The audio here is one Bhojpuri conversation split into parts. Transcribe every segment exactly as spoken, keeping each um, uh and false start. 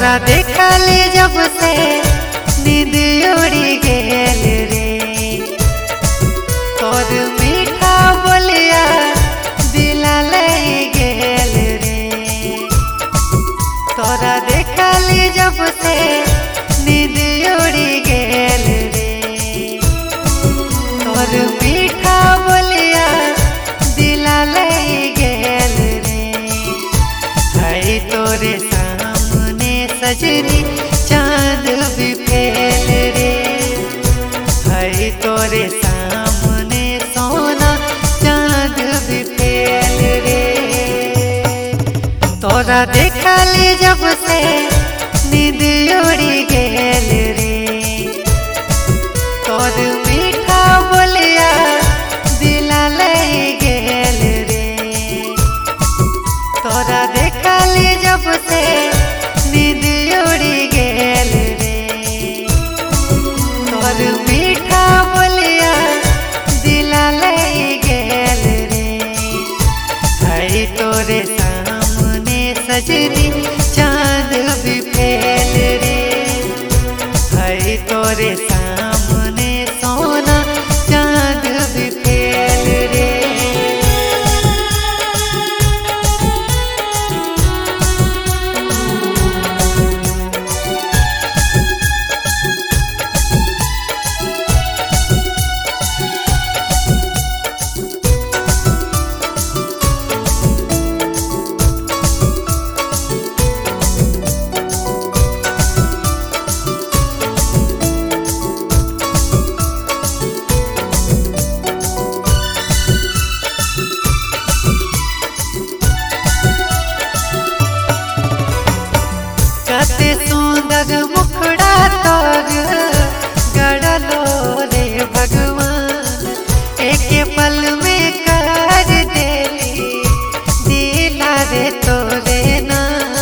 तोरा देखले जब से नींद उड़ी गेल रे, तोर मीठा बोलिया दिला ले गेल रे। तोरा देखले जब से नींद उड़ी गेल रे, तोर मीठा बोलिया दिला ले गेल रे। है तोरे सामने सजनी चांद भी फेल रे, है तोरे सामने सोना चांद भी फेल रे। तोरा देखले जब से नींद उड़ी गेल रे, तोर मीठा बोलिया दिला ले गेल रे। तोरा देखले जब से नींद उड़ी गेल रे, तोर मीठा बोलिया दिला ले गेल रे। है तोरे सामने सजनी चांद भी फेल रे, है तोरे सामने सोना चांद भी फेल रे। कते सुंदर मुखड़ा तोर गढ़लो रे भगवान, एक पल में कर देली दिला रे तोरे ना।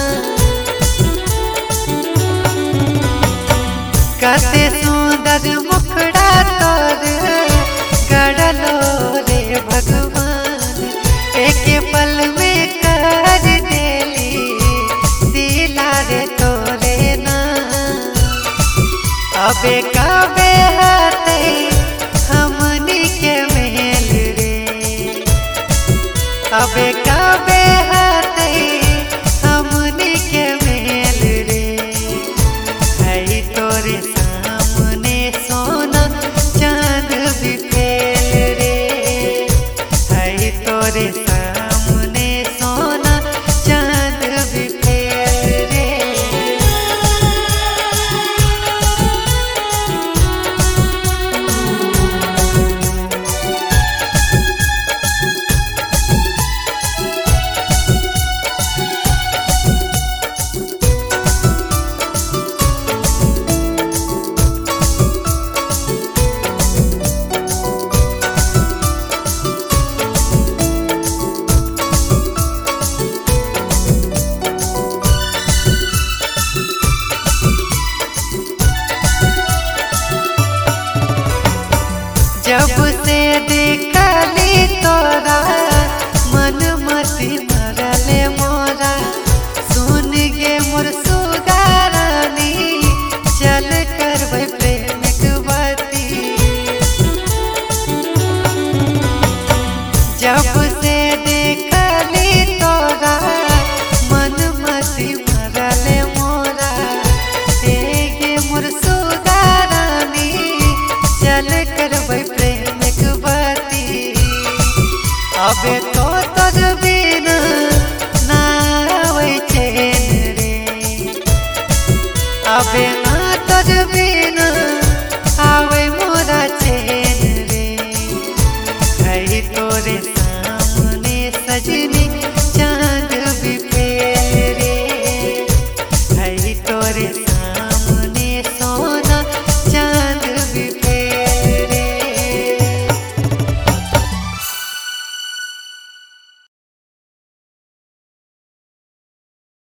कते सुंदर मुखड़ा तोर गढ़लो रे भगवान, एक पल में कर देली दिला रे तोरे ना। अबे कबे हाथे हमनी के मेल रे, अबे कबे हाथे हमनी के मेल रे। है तोरे सामने सोना चांद भी फेल रे, है तोरे सामने सोना चांद भी फेल रे। जब से देखली तोरा मन मती मरले मोरा, सुन गे मोर सुगारानी चल करबै प्रेम के बाती। जब से देखली तोरा मन मती मरले मोरा, गे मोर सुगारानी चल करबै प्रेम के बाती। अबे तो तोर बिना ना आवे चैन रे, अबे ना तोर बिना आवे मोरा चैन रे। है तोरे सामने सजनी